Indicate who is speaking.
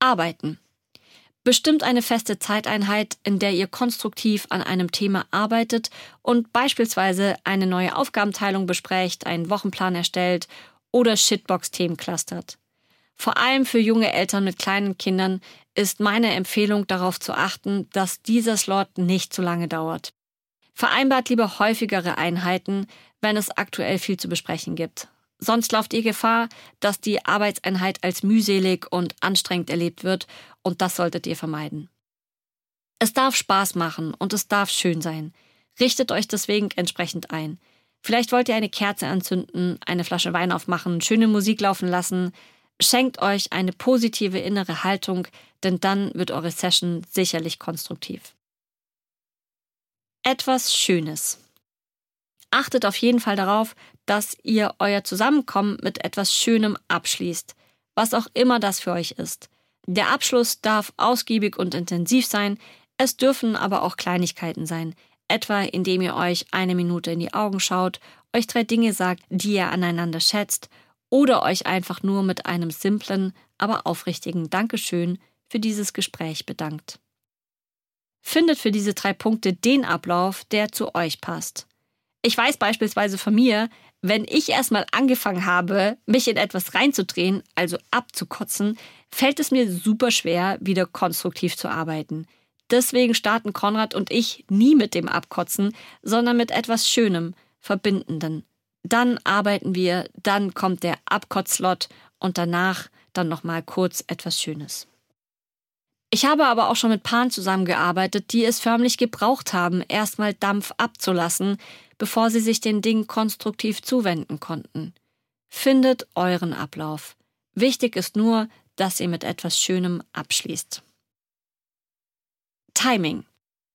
Speaker 1: Arbeiten. Bestimmt eine feste Zeiteinheit, in der ihr konstruktiv an einem Thema arbeitet und beispielsweise eine neue Aufgabenteilung besprecht, einen Wochenplan erstellt oder Shitbox-Themen clustert. Vor allem für junge Eltern mit kleinen Kindern ist meine Empfehlung, darauf zu achten, dass dieser Slot nicht zu lange dauert. Vereinbart lieber häufigere Einheiten, wenn es aktuell viel zu besprechen gibt. Sonst lauft ihr Gefahr, dass die Arbeitseinheit als mühselig und anstrengend erlebt wird und das solltet ihr vermeiden. Es darf Spaß machen und es darf schön sein. Richtet euch deswegen entsprechend ein. Vielleicht wollt ihr eine Kerze anzünden, eine Flasche Wein aufmachen, schöne Musik laufen lassen. Schenkt euch eine positive innere Haltung, denn dann wird eure Session sicherlich konstruktiv. Etwas Schönes. Achtet auf jeden Fall darauf, dass ihr euer Zusammenkommen mit etwas Schönem abschließt, was auch immer das für euch ist. Der Abschluss darf ausgiebig und intensiv sein, es dürfen aber auch Kleinigkeiten sein, etwa indem ihr euch 1 Minute in die Augen schaut, euch 3 Dinge sagt, die ihr aneinander schätzt oder euch einfach nur mit einem simplen, aber aufrichtigen Dankeschön für dieses Gespräch bedankt. Findet für diese 3 Punkte den Ablauf, der zu euch passt. Ich weiß beispielsweise von mir, wenn ich erstmal angefangen habe, mich in etwas reinzudrehen, also abzukotzen, fällt es mir super schwer, wieder konstruktiv zu arbeiten. Deswegen starten Konrad und ich nie mit dem Abkotzen, sondern mit etwas Schönem, Verbindenden. Dann arbeiten wir, dann kommt der Abkotzslot und danach dann nochmal kurz etwas Schönes. Ich habe aber auch schon mit Paaren zusammengearbeitet, die es förmlich gebraucht haben, erstmal Dampf abzulassen, bevor sie sich den Dingen konstruktiv zuwenden konnten. Findet euren Ablauf. Wichtig ist nur, dass ihr mit etwas Schönem abschließt. Timing.